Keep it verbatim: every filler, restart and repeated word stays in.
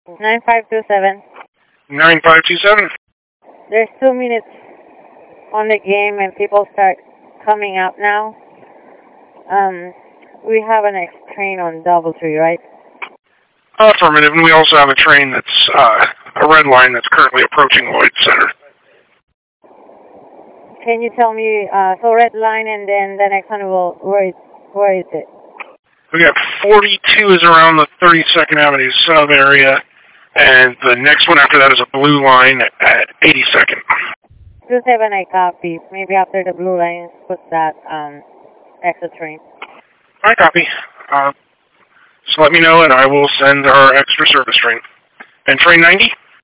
nine five two seven. nine five two seven. There's two minutes on the game and people start coming up now. Um, we have an X train on Doubletree, right? Affirmative, and we also have a train that's uh, a red line that's currently approaching Lloyd Center. Can you tell me, uh, so red line and then the next one, will, where is, where is it? We got forty-two is around the thirty-second Avenue sub area, and the next one after that is a blue line at eighty-second. two seven, I copy. Maybe after the blue line, put that um, extra train. I copy. Uh, just let me know, and I will send our extra service train. And train ninety?